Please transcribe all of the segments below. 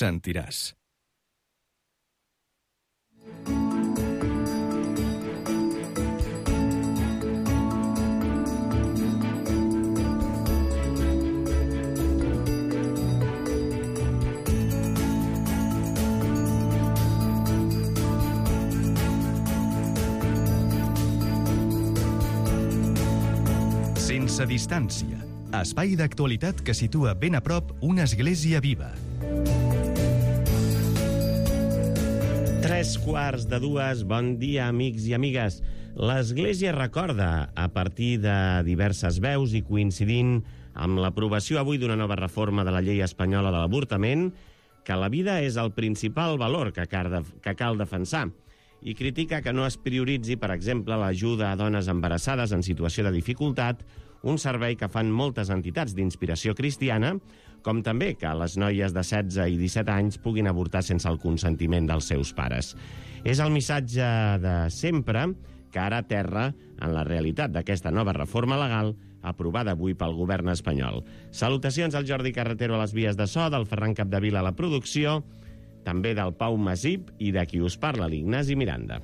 sentiràs. Sense distància. Espai d'actualitat que situa ben a prop una església viva. 3:45. Bon dia, amics i amigues. L'Església recorda, a partir de diverses veus i coincidint amb l'aprovació avui d'una nova reforma de la llei espanyola de l'avortament, que la vida és el principal valor que cal defensar, i critica que no es prioritzi, per exemple, l'ajuda a dones embarassades en situació de dificultat, un servei que fan moltes entitats d'inspiració cristiana, com també que les noies de 16 i 17 anys puguin avortar sense el consentiment dels seus pares. És el missatge de sempre que ara aterra en la realitat d'aquesta nova reforma legal aprovada avui pel govern espanyol. Salutacions al Jordi Carretero a les vies de so, del Ferran Capdevila a la producció, també del Pau Masip i de qui us parla, l'Ignasi Miranda.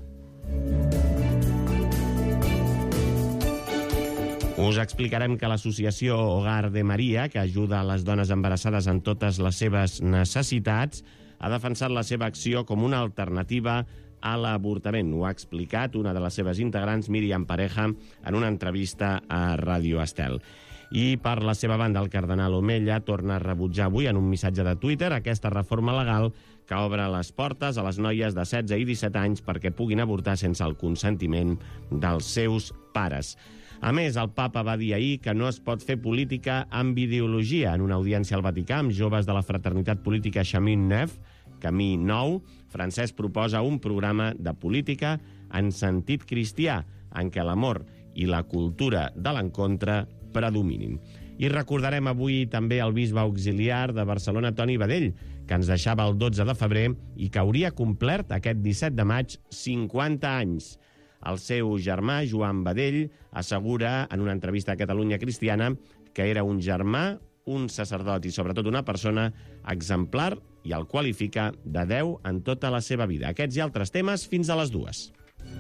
Us explicarem que l'associació Hogar de Maria, que ajuda a les dones embarassades en totes les seves necessitats, ha defensat la seva acció com una alternativa a l'avortament. Ho ha explicat una de les seves integrants, Míriam Pareja, en una entrevista a Ràdio Estel. I per la seva banda, el cardenal Omella torna a rebutjar avui en un missatge de Twitter aquesta reforma legal que obre les portes a les noies de 16 i 17 anys perquè puguin avortar sense el consentiment dels seus pares. A més, el papa va dir ahir que no es pot fer política amb ideologia. En una audiència al Vaticà amb joves de la fraternitat política Chemin Neuf, Camí Nou, Francesc proposa un programa de política en sentit cristià, en què l'amor i la cultura de l'encontre predominin. I recordarem avui també el bisbe auxiliar de Barcelona, Toni Badell, que ens deixava el 12 de febrer i que hauria complert aquest 17 de maig 50 anys. El seu germà, Joan Badell, assegura en una entrevista a Catalunya Cristiana que era un germà, un sacerdot i sobretot una persona exemplar i el qualifica de Déu en tota la seva vida. Aquests i altres temes fins a les 2.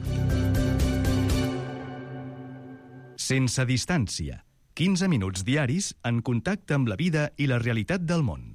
Sense distància. 15 minuts diaris en contacte amb la vida i la realitat del món.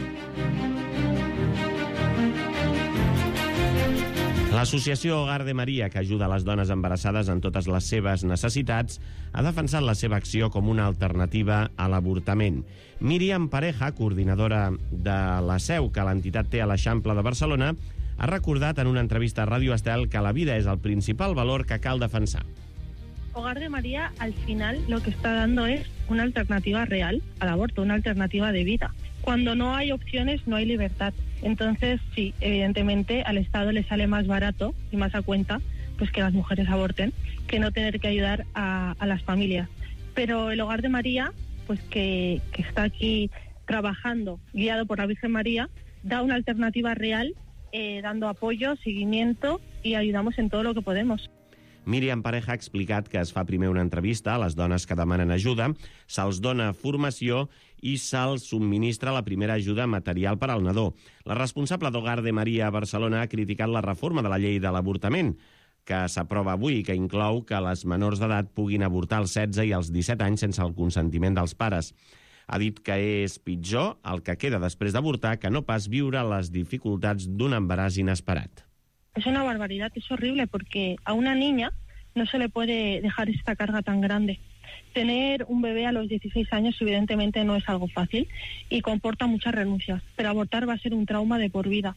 L'associació Hogar de Maria, que ajuda les dones embarassades en totes les seves necessitats, ha defensat la seva acció com una alternativa a l'avortament. Míriam Pareja, coordinadora de la seu que l'entitat té a l'Eixample de Barcelona, ha recordat en una entrevista a Ràdio Estel que la vida és el principal valor que cal defensar. Hogar de María, al final, lo que está dando es una alternativa real al aborto, una alternativa de vida. Cuando no hay opciones, no hay libertad. Entonces, sí, evidentemente, al Estado le sale más barato y más a cuenta pues que las mujeres aborten, que no tener que ayudar a las familias. Pero el Hogar de María, pues que está aquí trabajando, guiado por la Virgen María, da una alternativa real, dando apoyo, seguimiento y ayudamos en todo lo que podemos. Míriam Pareja ha explicat que es fa primer una entrevista a les dones que demanen ajuda, se'ls dona formació i se'ls subministra la primera ajuda material per al nadó. La responsable d'Hogar de Maria a Barcelona ha criticat la reforma de la llei de l'avortament, que s'aprova avui i que inclou que les menors d'edat puguin avortar als 16 i als 17 anys sense el consentiment dels pares. Ha dit que és pitjor el que queda després d'avortar que no pas viure les dificultats d'un embaràs inesperat. Es una barbaridad, es horrible porque a una niña no se le puede dejar esta carga tan grande. Tener un bebé a los 16 años evidentemente no es algo fácil y comporta muchas renuncias, pero abortar va a ser un trauma de por vida.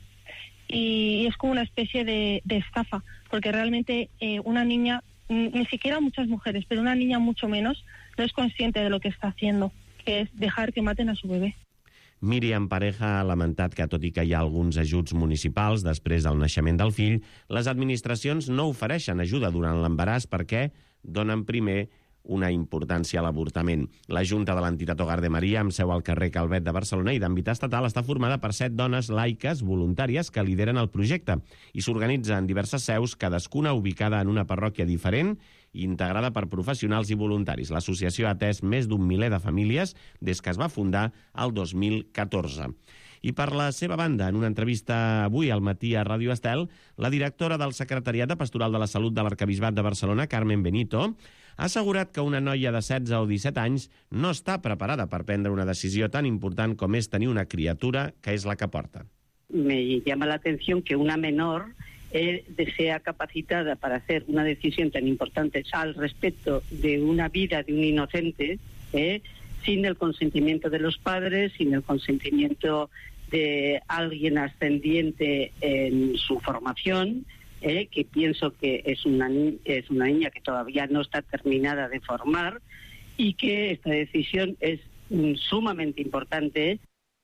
Y es como una especie de estafa, porque realmente una niña, ni siquiera muchas mujeres, pero una niña mucho menos, no es consciente de lo que está haciendo, que es dejar que maten a su bebé. Míriam Pareja ha lamentat que, tot i que hi ha alguns ajuts municipals després del naixement del fill, les administracions no ofereixen ajuda durant l'embaràs perquè donen primer una importància a l'avortament. La Junta de l'entitat Hogar de Maria, amb seu al carrer Calvet de Barcelona i d'àmbit estatal, està formada per 7 dones laiques voluntàries que lideren el projecte i s'organitza en diverses seus, cadascuna ubicada en una parròquia diferent i integrada per professionals i voluntaris. L'associació ha atès més d'un miler de famílies des que es va fundar el 2014. I per la seva banda, en una entrevista avui al matí a Ràdio Estel, la directora del Secretariat de Pastoral de la Salut de l'Arquebisbat de Barcelona, Carmen Benito, ha assegurat que una noia de 16 o 17 anys no està preparada per prendre una decisió tan important com és tenir una criatura que és la que porta. Me llama la atención que una menor sea capacitada para hacer una decisión tan importante al respecto de una vida de un inocente, sin el consentimiento de los padres, sin el consentimiento de alguien ascendiente en su formación, que pienso que es una niña que todavía no está terminada de formar y que esta decisión es sumamente importante.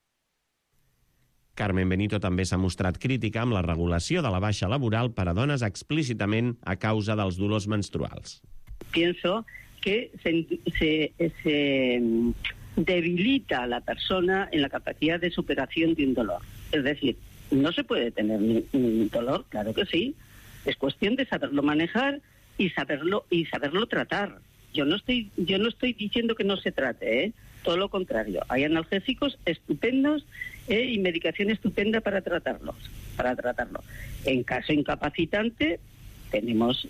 Carmen Benito també s'ha mostrat crítica amb la regulació de la baixa laboral per a dones explícitament a causa dels dolors menstruals. Pienso que se debilita a la persona en la capacidad de superación de un dolor. Es decir, no se puede tener un dolor, claro que sí. Es cuestión de saberlo manejar y saberlo tratar. Yo no estoy diciendo que no se trate, todo lo contrario. Hay analgésicos estupendos y medicación estupenda para tratarlo. En caso incapacitante tenemos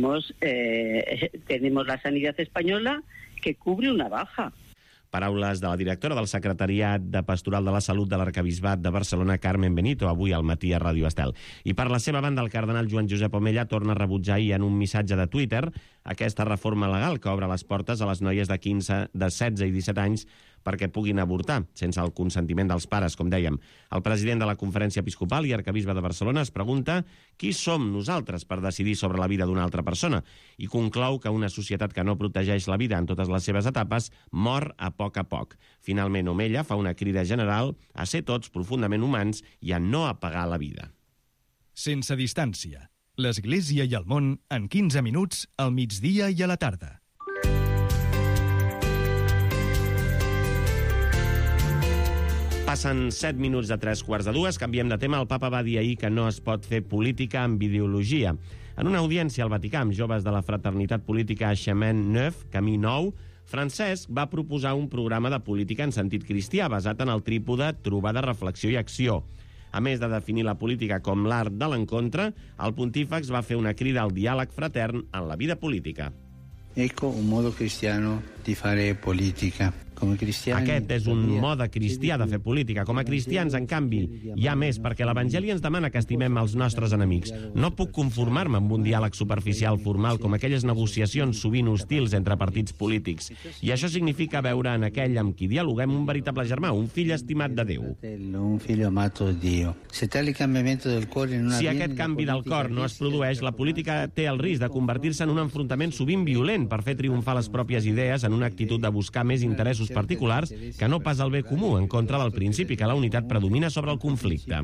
la sanidad española que cubre una baja. Paraules de la directora del Secretariat de Pastoral de la Salut de l'Arquebisbat de Barcelona, Carmen Benito, avui al matí a Ràdio Estel. I per la seva banda, el cardenal Joan Josep Omella torna a rebutjar ahir en un missatge de Twitter aquesta reforma legal que obre les portes a les noies de 16 i 17 anys perquè puguin avortar, sense el consentiment dels pares, com dèiem. El president de la Conferència Episcopal i arquebisbe de Barcelona es pregunta qui som nosaltres per decidir sobre la vida d'una altra persona i conclou que una societat que no protegeix la vida en totes les seves etapes mor a poc. Finalment, Omella fa una crida general a ser tots profundament humans i a no apagar la vida. Sense distància. L'Església i el món en 15 minuts al migdia i a la tarda. Passen 7 minuts de 3:15, canviem de tema. El papa va dir ahir que no es pot fer política amb ideologia. En una audiència al Vaticà amb joves de la fraternitat política Chemin Neuf, Camí Nou, Francesc va proposar un programa de política en sentit cristià basat en el trípode trobada, reflexió i acció. A més de definir la política com l'art de l'encontre, el pontífex va fer una crida al diàleg fratern en la vida política. Ecco un modo cristiano di fare politica. Aquest és un mode cristià de fer política. Com a cristians, en canvi, hi ha més, perquè l'Evangeli ens demana que estimem els nostres enemics. No puc conformar-me amb un diàleg superficial formal com aquelles negociacions sovint hostils entre partits polítics. I això significa veure en aquell amb qui dialoguem un veritable germà, un fill estimat de Déu. Si aquest canvi del cor no es produeix, la política té el risc de convertir-se en un enfrontament sovint violent per fer triomfar les pròpies idees en una actitud de buscar més interessos particulars que no pas el bé comú, en contra del principi que la unitat predomina sobre el conflicte.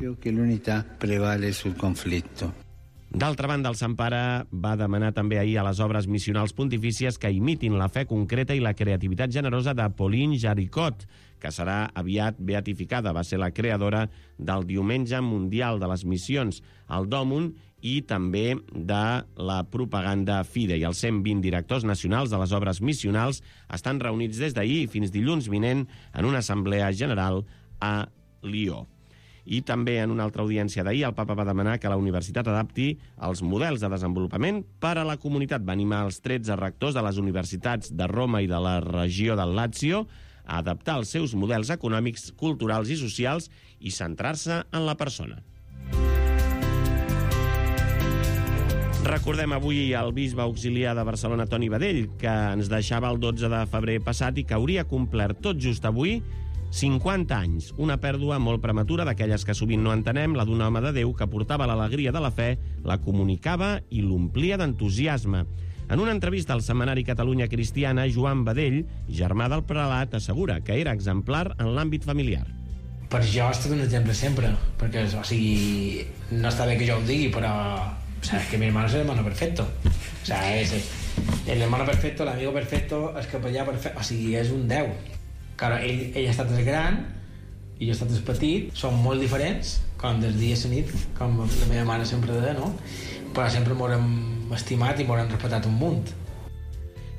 D'altra banda, el Sant Pare va demanar també ahir a les obres missionals pontifícies que imitin la fe concreta i la creativitat generosa de Pauline Jaricot, que serà aviat beatificada. Va ser la creadora del Diumenge Mundial de les Missions, el Dòmun, i també de la propaganda FIDE. I els 120 directors nacionals de les obres missionals estan reunits des d'ahir fins dilluns vinent en una assemblea general a Lió. I també en una altra audiència d'ahir el papa va demanar que la universitat adapti els models de desenvolupament per a la comunitat. Va animar els 13 rectors de les universitats de Roma i de la regió del Lazio a adaptar els seus models econòmics, culturals i socials i centrar-se en la persona. Recordem avui el bisbe auxiliar de Barcelona, Toni Badell, que ens deixava el 12 de febrer passat i que hauria complert tot just avui 50 anys. Una pèrdua molt prematura d'aquelles que sovint no entenem, la d'un home de Déu que portava l'alegria de la fe, la comunicava i l'omplia d'entusiasme. En una entrevista al setmanari Catalunya Cristiana, Joan Badell, germà del prelat, assegura que era exemplar en l'àmbit familiar. Per jo ha estat un exemple sempre, perquè, o sigui, no està bé que jo ho digui, però o sea, que mi hermano es el hermano perfecto. O sea, es el hermano perfecto, l'amigo perfecto, el capellà perfecte. O sigui, és un 10. Claro, ell ha estat el gran i jo he estat el petit. Som molt diferents, com des dia a la nit, com la meva mare sempre deia, no? Però sempre m'haurem estimat i m'haurem respectat un munt.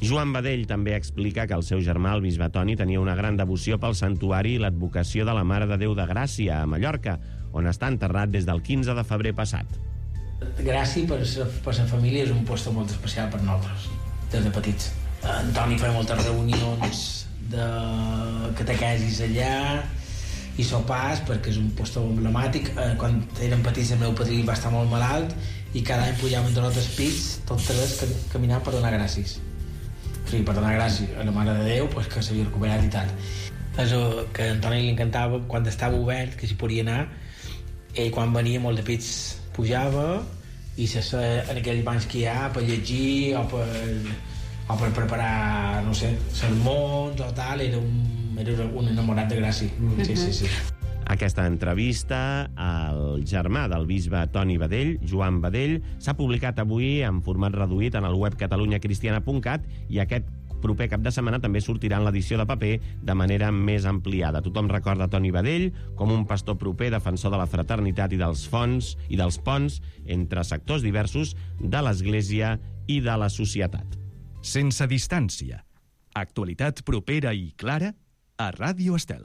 Joan Badell també explica que el seu germà, el bisbe Toni, tenia una gran devoció pel santuari i l'advocació de la Mare de Déu de Gràcia, a Mallorca, on està enterrat des del 15 de febrer passat. Gràcia, per la família, és un lloc molt especial per nosaltres, des de petits. En Toni feia moltes reunions de catequesis allà i sopars, perquè és un lloc emblemàtic. Quan érem petits, el meu padrí va estar molt malalt i cada any pujàvem entre nosaltres pits, tots tres, caminant per donar gràcies. Sí, per donar gràcies a la Mare de Déu, pues, que s'havia recuperat i tal. Això que a Antoni li encantava, quan estava obert, que s'hi podia anar, ell quan venia molt de pits pujava i en aquells bancs que hi ha per llegir o per preparar, no sé, sermons o tal, era un enamorat de gràcia. Sí. Aquesta entrevista al germà del bisbe Toni Badell, Joan Badell, s'ha publicat avui en format reduït en el web catalunyacristiana.cat i aquest proper cap de setmana també sortirà en l'edició de paper de manera més ampliada. Tothom recorda Toni Badell com un pastor proper, defensor de la fraternitat i dels ponts entre sectors diversos de l'Església i de la societat. Sense distància. Actualitat propera i clara a Ràdio Estel.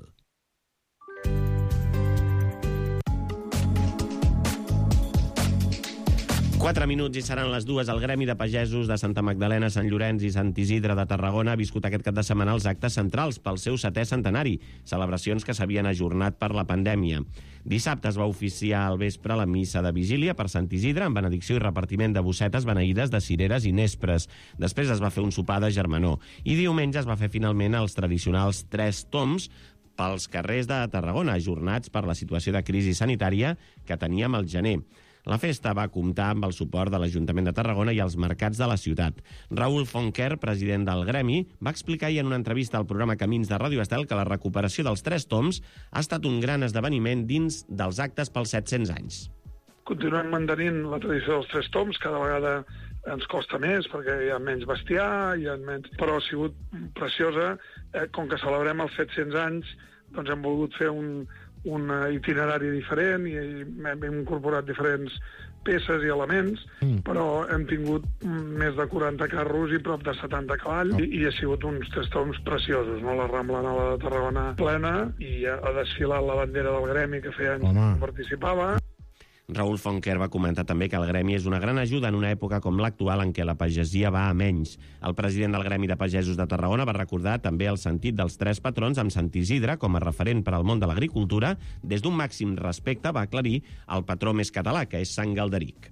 4 minuts i seran les 2. El Gremi de Pagesos de Santa Magdalena, Sant Llorenç i Sant Isidre de Tarragona ha viscut aquest cap de setmana els actes centrals pel seu 7è centenari, celebracions que s'havien ajornat per la pandèmia. Dissabte es va oficiar al vespre la missa de vigília per Sant Isidre amb benedicció i repartiment de bossetes beneïdes de cireres i nespres. Després es va fer un sopar de germanor i diumenge es va fer finalment els tradicionals 3 tombs pels carrers de Tarragona, ajornats per la situació de crisi sanitària que teníem al gener. La festa va comptar amb el suport de l'Ajuntament de Tarragona i els mercats de la ciutat. Raül Fonquer, president del Gremi, va explicar ahir en una entrevista al programa Camins de Ràdio Estel que la recuperació dels 3 tombs ha estat un gran esdeveniment dins dels actes pels 700 anys. Continuem mantenint la tradició dels 3 tombs, cada vegada ens costa més perquè hi ha menys bestiar, però ha sigut preciosa. Com que celebrem els 700 anys, doncs hem volgut fer un itinerari diferent i hem incorporat diferents peces i elements, però hem tingut més de 40 carros i prop de 70 cavalls i ha sigut uns 3 tombs preciosos, no? La Rambla Nova de Tarragona plena i ha desfilat la bandera del Gremi que feia anys que participava. Raül Fonquer va comentar també que el Gremi és una gran ajuda en una època com l'actual en què la pagesia va a menys. El president del Gremi de Pagesos de Tarragona va recordar també el sentit dels 3 patrons amb Sant Isidre com a referent per al món de l'agricultura. Des d'un màxim respecte va aclarir el patró més català, que és Sant Galderic.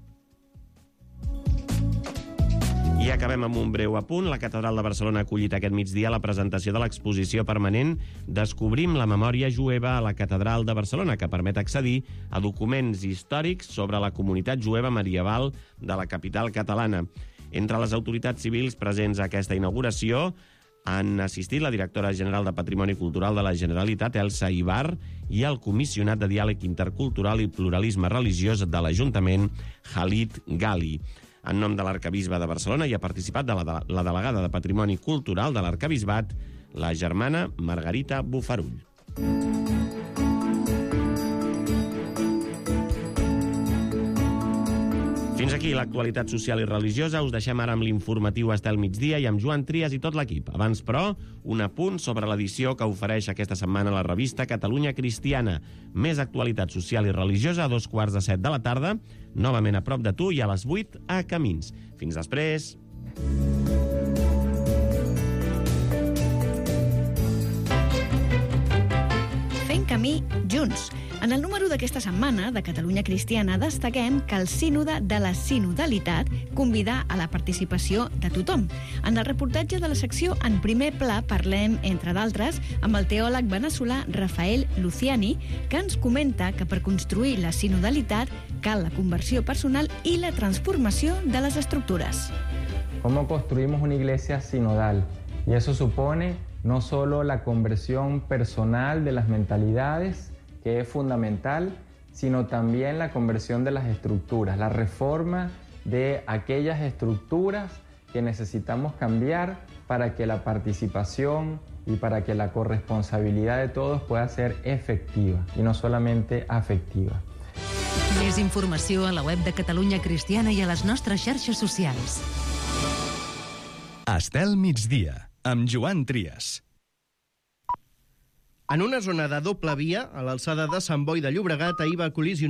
I acabem amb un breu apunt. La Catedral de Barcelona ha acollit aquest migdia la presentació de l'exposició permanent Descobrim la memòria jueva a la Catedral de Barcelona, que permet accedir a documents històrics sobre la comunitat jueva medieval de la capital catalana. Entre les autoritats civils presents a aquesta inauguració han assistit la directora general de Patrimoni Cultural de la Generalitat, Elsa Ibar, i el comissionat de Diàleg Intercultural i Pluralisme Religiós de l'Ajuntament, Khalid Gali. En nom de l'arcabisbe de Barcelona hi ha participat la delegada de Patrimoni Cultural de l'arcabisbat, la germana Margarita Bufarull. Fins aquí l'actualitat social i religiosa. Us deixem ara amb l'informatiu Estel Migdia i amb Joan Trias i tot l'equip. Abans, però, un apunt sobre l'edició que ofereix aquesta setmana la revista Catalunya Cristiana. Més actualitat social i religiosa a 7:15 de la tarda, novament a prop de tu i a les 8 a Camins. Fins després. Fent camí junts. En el número d'aquesta setmana de Catalunya Cristiana destaquem que el sínode de la sinodalitat convida a la participació de tothom. En el reportatge de la secció En primer pla parlem, entre d'altres, amb el teòleg veneçolà Rafael Luciani, que ens comenta que per construir la sinodalitat cal la conversió personal i la transformació de les estructures. ¿Cómo construimos una iglesia sinodal? Y eso supone no solo la conversión personal de las mentalidades, que es fundamental, sino también la conversión de las estructuras, la reforma de aquellas estructuras que necesitamos cambiar para que la participación y para que la corresponsabilidad de todos pueda ser efectiva y no solamente afectiva. Més informació a la web de Catalunya Cristiana i a les nostres xarxes socials. A Estel migdia, amb Joan Trias. En una zona de doble via, a l'alçada de Sant Boi de Llobregat, ahir va col·lisionar